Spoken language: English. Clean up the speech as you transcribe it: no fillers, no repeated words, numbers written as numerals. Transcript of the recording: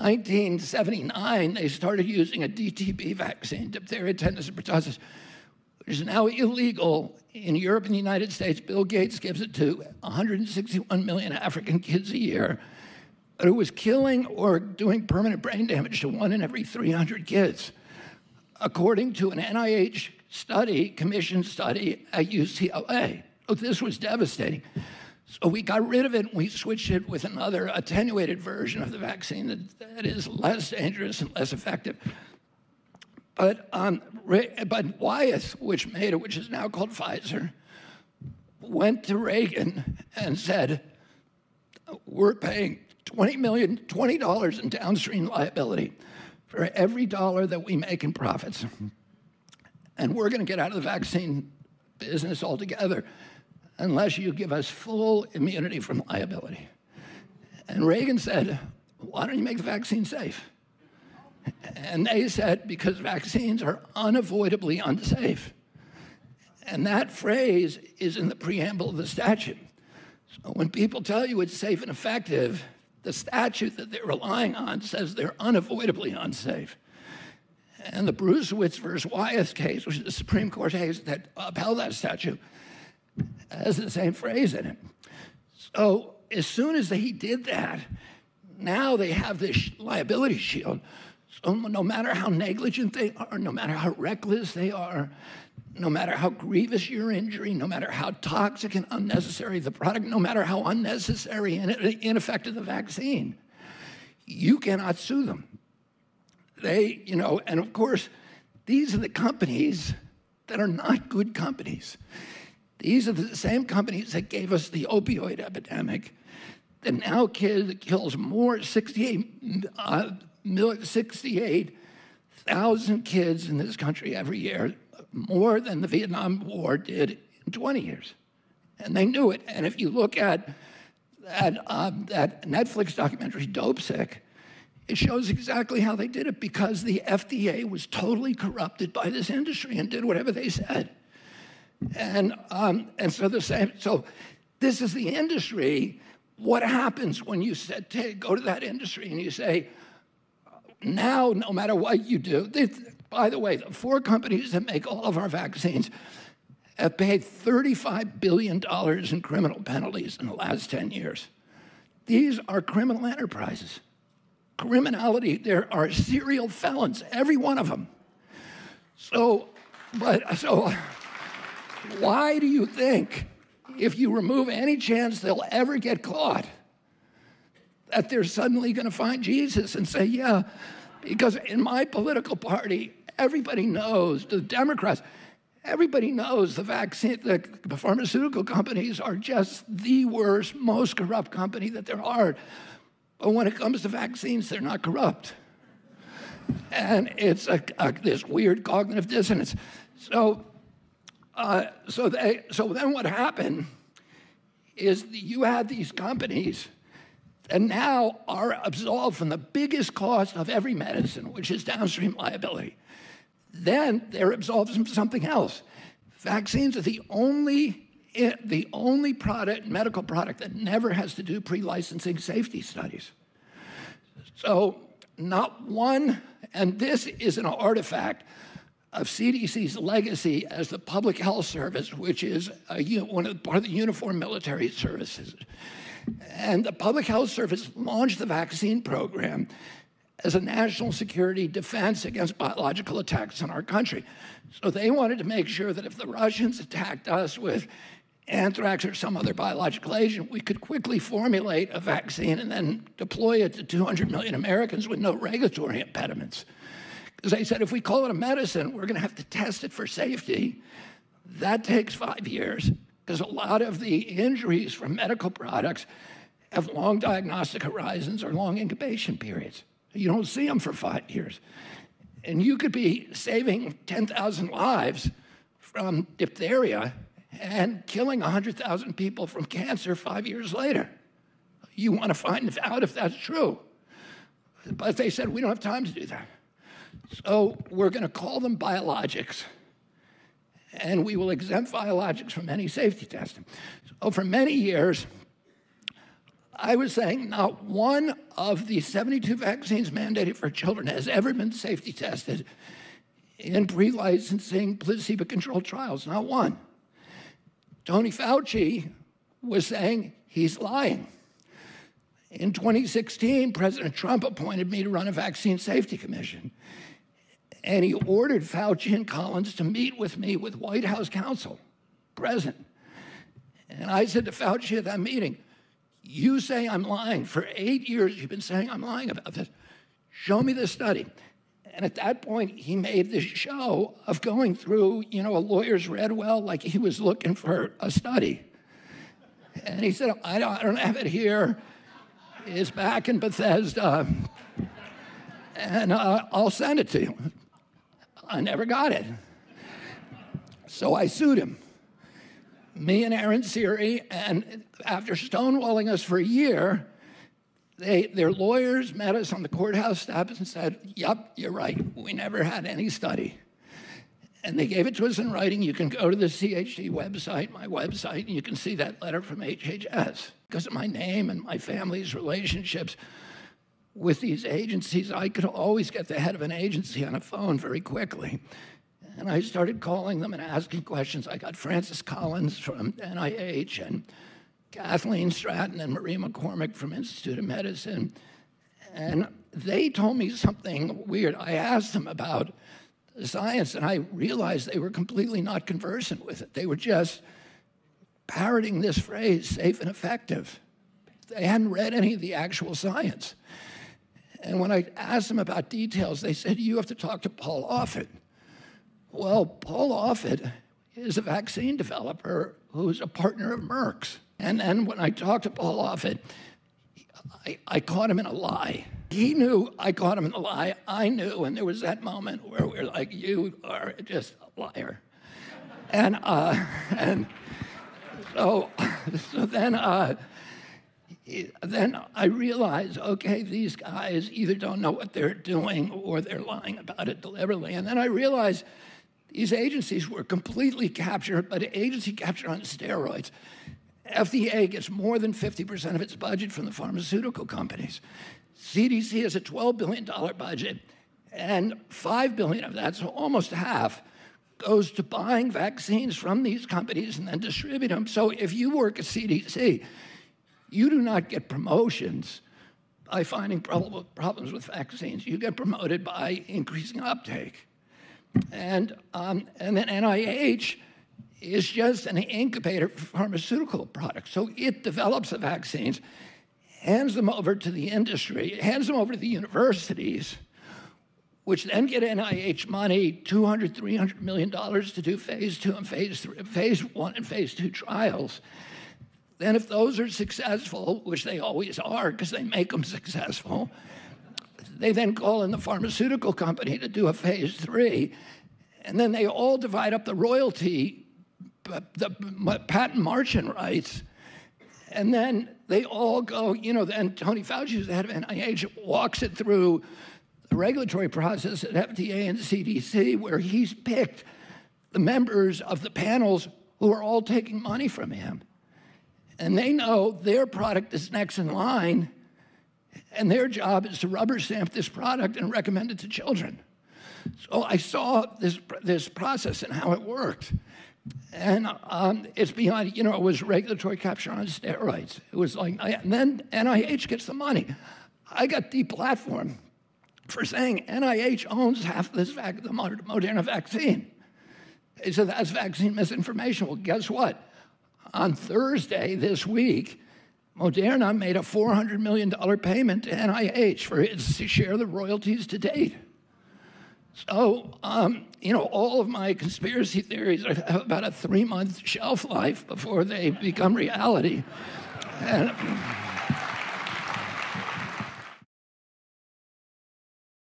1979, they started using a DTP vaccine, diphtheria, tetanus, and pertussis, which is now illegal in Europe and the United States. Bill Gates gives it to 161 million African kids a year. But it was killing or doing permanent brain damage to 1 in every 300 kids, according to an NIH study, commissioned study at UCLA. So this was devastating. So we got rid of it, and we switched it with another attenuated version of the vaccine that is less dangerous and less effective. But Wyeth, which made it, which is now called Pfizer, went to Reagan and said, we're paying $20 in downstream liability for every dollar that we make in profits. And we're going to get out of the vaccine business altogether unless you give us full immunity from liability. And Reagan said, why don't you make the vaccine safe? And they said, because vaccines are unavoidably unsafe. And that phrase is in the preamble of the statute. So when people tell you it's safe and effective, the statute that they're relying on says they're unavoidably unsafe. And the Brucewitz versus Wyeth case, which is the Supreme Court case that upheld that statute, has the same phrase in it. So as soon as he did that, now they have this liability shield. So no matter how negligent they are, no matter how reckless they are, no matter how grievous your injury, no matter how toxic and unnecessary the product, no matter how unnecessary and ineffective the vaccine, you cannot sue them. And of course, these are the companies that are not good companies. These are the same companies that gave us the opioid epidemic that now kills more, 68,000 kids in this country every year, more than the Vietnam War did in 20 years. And they knew it. And if you look at that Netflix documentary, Dope Sick, it shows exactly how they did it, because the FDA was totally corrupted by this industry and did whatever they said. And so this is the industry. What happens when you go to that industry and you say, now, no matter what you do, by the way, the 4 companies that make all of our vaccines have paid $35 billion in criminal penalties in the last 10 years. These are criminal enterprises. Criminality, there are serial felons, every one of them. So why do you think, if you remove any chance they'll ever get caught, that they're suddenly going to find Jesus and say, yeah, because in my political party, everybody knows, the Democrats, everybody knows the vaccine, the pharmaceutical companies are just the worst, most corrupt company that there are. But when it comes to vaccines, they're not corrupt. And it's this weird cognitive dissonance. So then what happened is you had these companies that now are absolved from the biggest cost of every medicine, which is downstream liability. Then they're absolved from something else. Vaccines are the only medical product that never has to do pre-licensing safety studies. So not one, and this is an artifact of CDC's legacy as the Public Health Service, which is part of the Uniformed Military Services. And the Public Health Service launched the vaccine program as a national security defense against biological attacks on our country. So they wanted to make sure that if the Russians attacked us with anthrax or some other biological agent, we could quickly formulate a vaccine and then deploy it to 200 million Americans with no regulatory impediments. Because they said, if we call it a medicine, we're going to have to test it for safety. That takes 5 years, because a lot of the injuries from medical products have long diagnostic horizons or long incubation periods. You don't see them for 5 years. And you could be saving 10,000 lives from diphtheria and killing 100,000 people from cancer 5 years later. You want to find out if that's true. But they said, we don't have time to do that. So we're going to call them biologics, and we will exempt biologics from any safety testing. So for many years, I was saying not one of the 72 vaccines mandated for children has ever been safety tested in pre-licensing placebo-controlled trials, not one. Tony Fauci was saying he's lying. In 2016, President Trump appointed me to run a vaccine safety commission. And he ordered Fauci and Collins to meet with me with White House counsel, present. And I said to Fauci at that meeting, you say I'm lying. For 8 years, you've been saying I'm lying about this. Show me the study. And at that point, he made this show of going through, a lawyer's read well, like he was looking for a study. And he said, I don't have it here. It's back in Bethesda. And I'll send it to you. I never got it. So I sued him. Me and Aaron Siri, and after stonewalling us for a year, their lawyers met us on the courthouse steps and said, yep, you're right, we never had any study. And they gave it to us in writing. You can go to the CHD website, my website, and you can see that letter from HHS. Because of my name and my family's relationships with these agencies, I could always get the head of an agency on a phone very quickly. And I started calling them and asking questions. I got Francis Collins from NIH and Kathleen Stratton and Marie McCormick from Institute of Medicine. And they told me something weird. I asked them about the science, and I realized they were completely not conversant with it. They were just parroting this phrase, safe and effective. They hadn't read any of the actual science. And when I asked them about details, they said, you have to talk to Paul Offit. Well, Paul Offit is a vaccine developer who's a partner of Merck's. And then when I talked to Paul Offit, I caught him in a lie. He knew I caught him in a lie. I knew, and there was that moment where we were like, you are just a liar. And so then I realized, okay, these guys either don't know what they're doing or they're lying about it deliberately. And then I realized these agencies were completely captured, but agency capture on steroids. FDA gets more than 50% of its budget from the pharmaceutical companies. CDC has a $12 billion budget, and $5 billion of that, so almost half, goes to buying vaccines from these companies and then distribute them. So if you work at CDC, you do not get promotions by finding problems with vaccines. You get promoted by increasing uptake. And then NIH is just an incubator for pharmaceutical products. So it develops the vaccines, hands them over to the industry, hands them over to the universities, which then get NIH money, $200, $300 million to do phase 2 and phase 1 and phase 2 trials. Then if those are successful, which they always are because they make them successful, they then call in the pharmaceutical company to do a phase 3, and then they all divide up the royalty, the patent margin rights, and then they all go, then Tony Fauci, who's the head of NIH, walks it through the regulatory process at FDA and CDC, where he's picked the members of the panels who are all taking money from him. And they know their product is next in line, and their job is to rubber stamp this product and recommend it to children. So I saw this process and how it worked. And it's beyond, it was regulatory capture on steroids. It was like, and then NIH gets the money. I got deplatformed for saying NIH owns half this the Moderna vaccine. They said that's vaccine misinformation. Well, guess what? On Thursday this week, Moderna made a $400 million payment to NIH for its share of the royalties to date. So, all of my conspiracy theories have about a 3-month shelf life before they become reality. And